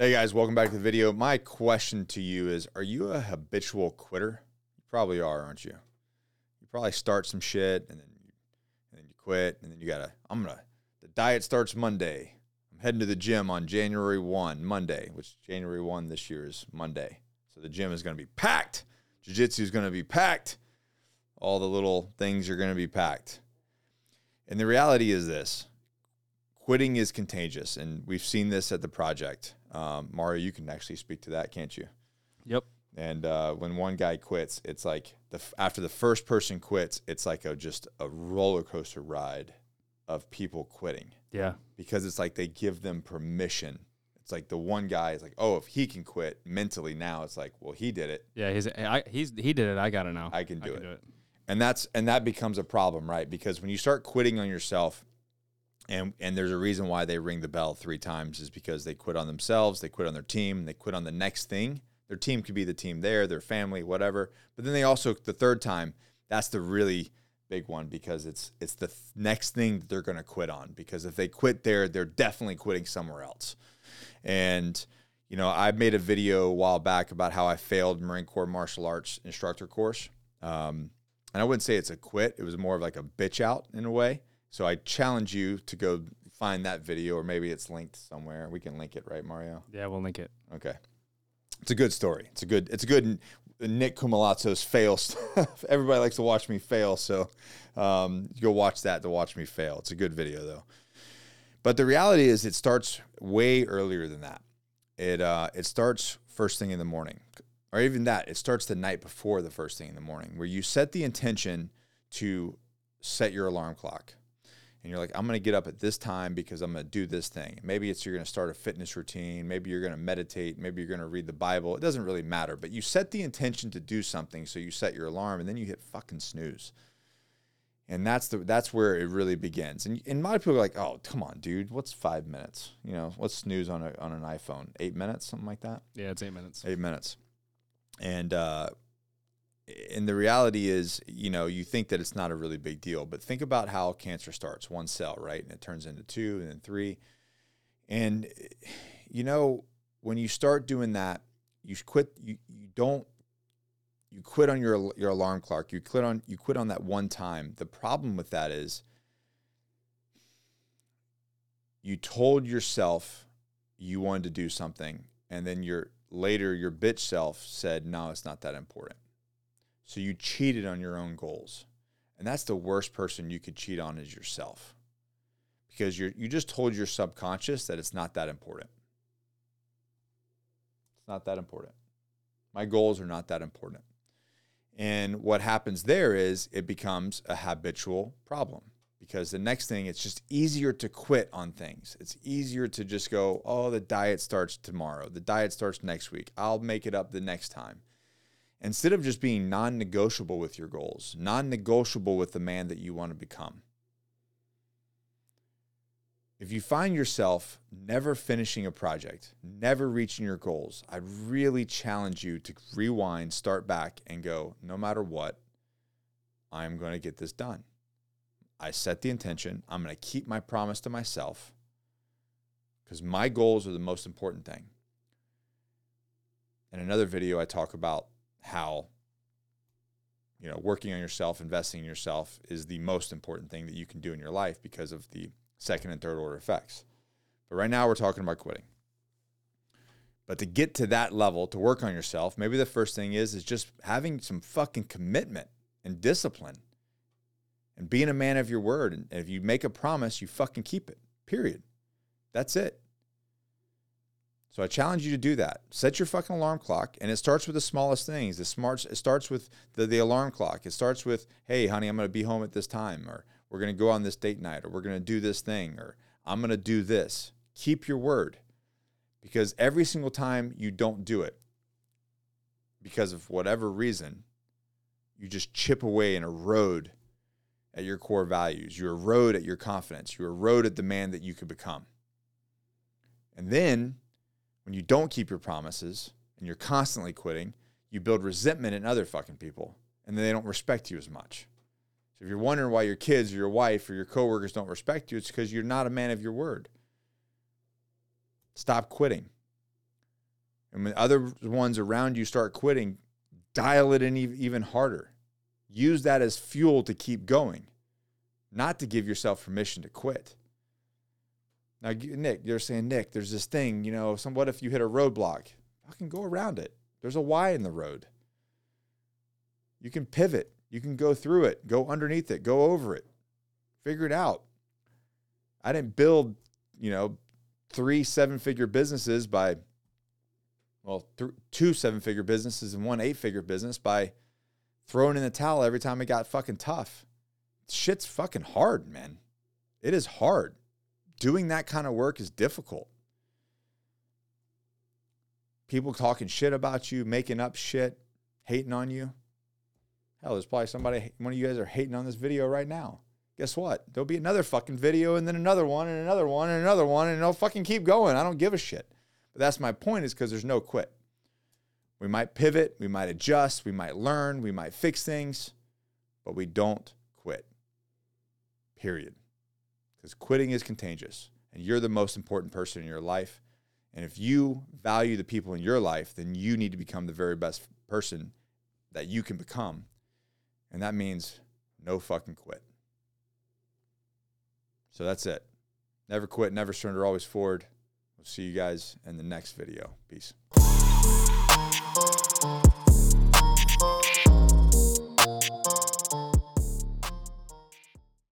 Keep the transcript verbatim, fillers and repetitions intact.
Hey guys, welcome back to the video. My question to you is, are you a habitual quitter? You probably are, aren't you? You probably start some shit and then you, and then you quit and then you gotta, I'm gonna, the diet starts Monday. I'm heading to the gym on January first, Monday, which January first this year is Monday. So the gym is gonna be packed. Jiu-jitsu is gonna be packed. All the little things are gonna be packed. And the reality is this, quitting is contagious. And we've seen this at the project. Um, Mario, you can actually speak to that, can't you? Yep. And uh, when one guy quits, it's like the after the first person quits, it's like a just a roller coaster ride of people quitting. Yeah. Because it's like they give them permission. It's like the one guy is like, oh, if he can quit mentally now, it's like, well, he did it. Yeah. He's I, he's he did it. I gotta know. I can do, I it. can do it. And that's and that becomes a problem, right? Because when you start quitting on yourself. And and there's a reason why they ring the bell three times is because they quit on themselves, they quit on their team, they quit on the next thing. Their team could be the team there, their family, whatever. But then they also, the third time, that's the really big one because it's it's the th- next thing that they're going to quit on. Because if they quit there, they're definitely quitting somewhere else. And, you know, I made a video a while back about how I failed Marine Corps martial arts instructor course. Um, and I wouldn't say it's a quit. It was more of like a bitch out in a way. So I challenge you to go find that video, or maybe it's linked somewhere. We can link it, right, Mario? Yeah, we'll link it. Okay. It's a good story. It's a good, it's a good Nick Kumalazzo's fail stuff. Everybody likes to watch me fail, so um, go watch that to watch me fail. It's a good video, though. But the reality is it starts way earlier than that. It, uh, it starts first thing in the morning. Or even that, it starts the night before the first thing in the morning, where you set the intention to set your alarm clock. And you're like, I'm going to get up at this time because I'm going to do this thing. Maybe it's you're going to start a fitness routine. Maybe you're going to meditate. Maybe you're going to read the Bible. It doesn't really matter. But you set the intention to do something, so you set your alarm, and then you hit fucking snooze. And that's the that's where it really begins. And, and a lot of people are like, oh, come on, dude. What's five minutes? You know, what's snooze on a, on an iPhone? Eight minutes? Something like that? Yeah, it's eight minutes. Eight minutes. And, uh, And the reality is, you know, you think that it's not a really big deal, but think about how cancer starts. One cell, right? And it turns into two and then three. And, you know, when you start doing that, you quit, you, you don't, you quit on your, your alarm clock. You quit on, you quit on that one time. The problem with that is you told yourself you wanted to do something. And then your later, your bitch self said, no, it's not that important. So you cheated on your own goals. And that's the worst person you could cheat on is yourself. Because you're, you just told your subconscious that it's not that important. It's not that important. My goals are not that important. And what happens there is it becomes a habitual problem. Because the next thing, it's just easier to quit on things. It's easier to just go, oh, the diet starts tomorrow. The diet starts next week. I'll make it up the next time. Instead of just being non-negotiable with your goals, non-negotiable with the man that you want to become. If you find yourself never finishing a project, never reaching your goals, I'd really challenge you to rewind, start back, and go, no matter what, I'm going to get this done. I set the intention. I'm going to keep my promise to myself because my goals are the most important thing. In another video, I talk about how, you know, working on yourself, investing in yourself is the most important thing that you can do in your life because of the second and third order effects. But right now we're talking about quitting. But to get to that level, to work on yourself, maybe the first thing is, is just having some fucking commitment and discipline and being a man of your word. And if you make a promise, you fucking keep it, period. That's it. So I challenge you to do that. Set your fucking alarm clock, and it starts with the smallest things. The smarts, it starts with the, the alarm clock. It starts with, hey, honey, I'm going to be home at this time, or we're going to go on this date night, or we're going to do this thing, or I'm going to do this. Keep your word, because every single time you don't do it, because of whatever reason, you just chip away and erode at your core values. You erode at your confidence. You erode at the man that you could become. And then when you don't keep your promises and you're constantly quitting, you build resentment in other fucking people, and then they don't respect you as much. So if you're wondering why your kids or your wife or your coworkers don't respect you, it's because you're not a man of your word. Stop quitting. And when other ones around you start quitting, dial it in even harder. Use that as fuel to keep going, not to give yourself permission to quit. Now, Nick, you're saying, Nick, there's this thing, you know, some, what if you hit a roadblock? I can go around it. There's a Y in the road. You can pivot. You can go through it, go underneath it, go over it, figure it out. I didn't build, you know, three seven-figure businesses by, well, th- two seven-figure businesses and one eight-figure business by throwing in the towel every time it got fucking tough. Shit's fucking hard, man. It is hard. Doing that kind of work is difficult. People talking shit about you, making up shit, hating on you. Hell, there's probably somebody, one of you guys are hating on this video right now. Guess what? There'll be another fucking video and then another one and another one and another one and it'll fucking keep going. I don't give a shit. But that's my point, is because there's no quit. We might pivot, we might adjust, we might learn, we might fix things, but we don't quit. Period. Because quitting is contagious and you're the most important person in your life. And if you value the people in your life, then you need to become the very best person that you can become. And that means no fucking quit. So that's it. Never quit, never surrender, always forward. We'll see you guys in the next video. Peace.